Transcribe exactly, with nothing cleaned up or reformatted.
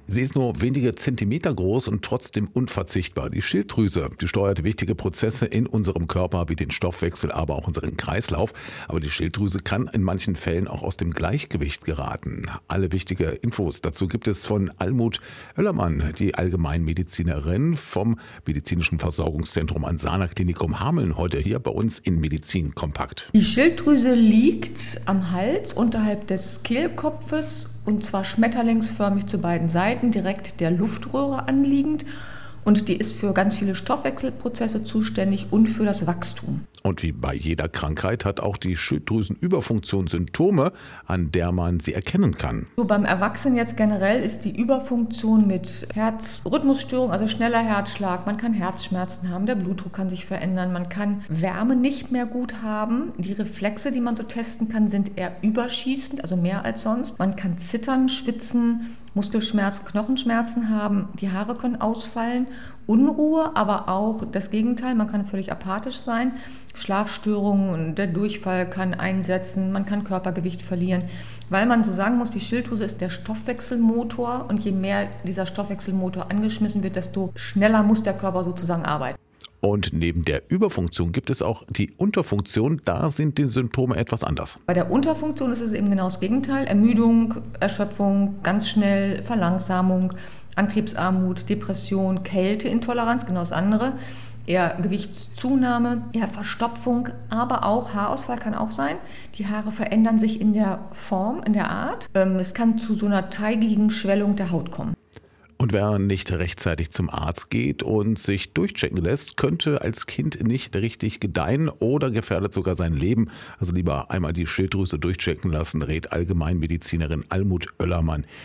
Sie ist nur wenige Zentimeter groß und trotzdem unverzichtbar. Die Schilddrüse, die steuert wichtige Prozesse in unserem Körper wie den Stoffwechsel, aber auch unseren Kreislauf. Aber die Schilddrüse kann in manchen Fällen auch aus dem Gleichgewicht geraten. Alle wichtige Infos dazu gibt es von Almut Oellermann, die Allgemeinmedizinerin vom Medizinischen Versorgungszentrum am Sana-Klinikum Hameln, heute hier bei uns in Medizin Kompakt. Die Schilddrüse liegt am Hals unterhalb des Kehlkopfes und zwar schmetterlingsförmig zu beiden Seiten, direkt der Luftröhre anliegend. Und die ist für ganz viele Stoffwechselprozesse zuständig und für das Wachstum. Und wie bei jeder Krankheit hat auch die Schilddrüsenüberfunktion Symptome, an der man sie erkennen kann. So, beim Erwachsenen jetzt generell ist die Überfunktion mit Herzrhythmusstörung, also schneller Herzschlag, man kann Herzschmerzen haben, der Blutdruck kann sich verändern, man kann Wärme nicht mehr gut haben. Die Reflexe, die man so testen kann, sind eher überschießend, also mehr als sonst. Man kann zittern, schwitzen, Muskelschmerzen, Knochenschmerzen haben, die Haare können ausfallen, Unruhe, aber auch das Gegenteil, man kann völlig apathisch sein, Schlafstörungen, der Durchfall kann einsetzen, man kann Körpergewicht verlieren, weil man so sagen muss, die Schilddrüse ist der Stoffwechselmotor und je mehr dieser Stoffwechselmotor angeschmissen wird, desto schneller muss der Körper sozusagen arbeiten. Und neben der Überfunktion gibt es auch die Unterfunktion. Da sind die Symptome etwas anders. Bei der Unterfunktion ist es eben genau das Gegenteil. Ermüdung, Erschöpfung, ganz schnell, Verlangsamung, Antriebsarmut, Depression, Kälteintoleranz, genau das andere. Eher Gewichtszunahme, eher Verstopfung, aber auch Haarausfall kann auch sein. Die Haare verändern sich in der Form, in der Art. Es kann zu so einer teigigen Schwellung der Haut kommen. Und wer nicht rechtzeitig zum Arzt geht und sich durchchecken lässt, könnte als Kind nicht richtig gedeihen oder gefährdet sogar sein Leben. Also lieber einmal die Schilddrüse durchchecken lassen, rät Allgemeinmedizinerin Almut Oellermann